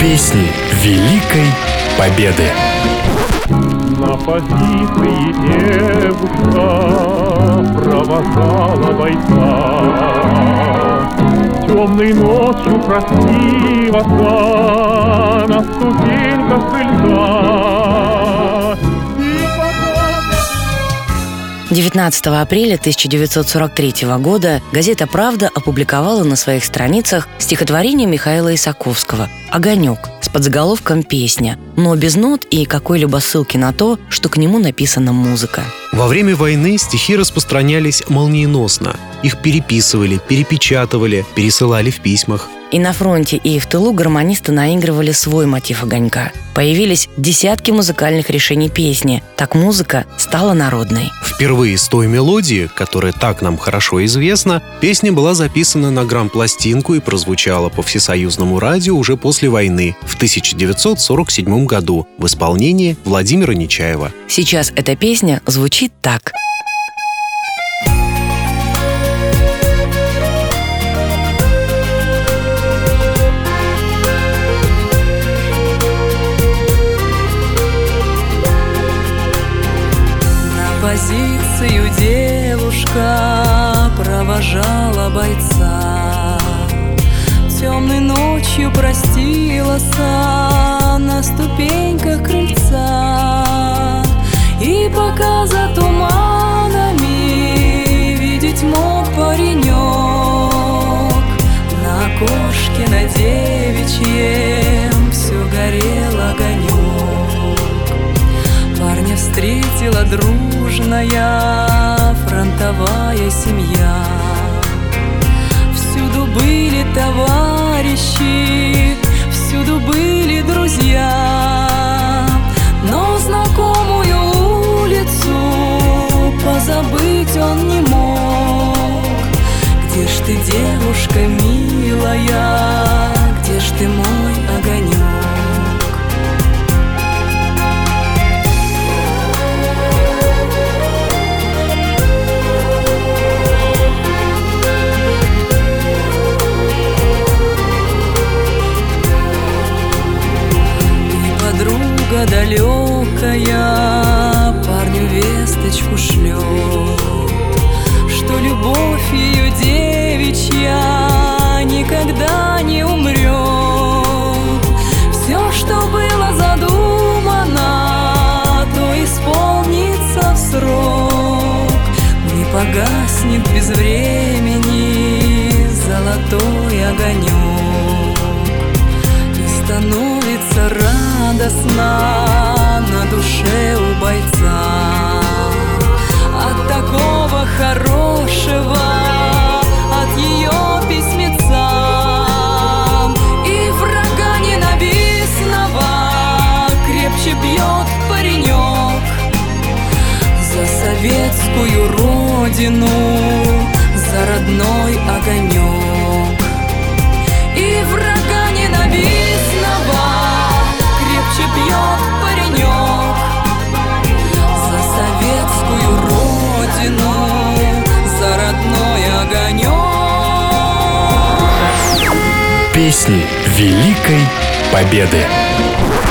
Песни Великой Победы. На позиции девушка провожала бойца. Темной ночью красивоса на ступеньках крыльца. 19 апреля 1943 года газета «Правда» опубликовала на своих страницах стихотворение Михаила Исаковского «Огонек» с подзаголовком «Песня», но без нот и какой-либо ссылки на то, что к нему написана музыка. Во время войны стихи распространялись молниеносно. Их переписывали, перепечатывали, пересылали в письмах. И на фронте, и в тылу гармонисты наигрывали свой мотив огонька. Появились десятки музыкальных решений песни. Так музыка стала народной. Впервые с той мелодии, которая так нам хорошо известна, песня была записана на грампластинку и прозвучала по всесоюзному радио уже после войны, в 1947 году, в исполнении Владимира Нечаева. Сейчас эта песня звучит так. Позицию девушка провожала бойца. Темной ночью простилась на ступеньках крыльца. И пока за туманами видеть мог паренек, на окошке на девичьем все горел огонек. Парня встретила дружная фронтовая семья. Всюду были товарищи, всюду были друзья. Но знакомую улицу позабыть он не мог. Где ж ты, девушка милая, где ж ты, мой огонек? Подруга далекая парню весточку шлет, что любовь ее девичья никогда не умрет. Все, что было задумано, то исполнится в срок. Не погаснет без времени золотой огонек. И становится радостно на душе у бойца от такого хорошего, от ее письмеца. И врага ненавистного крепче бьет паренек за советскую родину, за родной огонек. И врага ненавистного крепче бьет паренек за советскую родину, за родной огонек. Песни Великой Победы.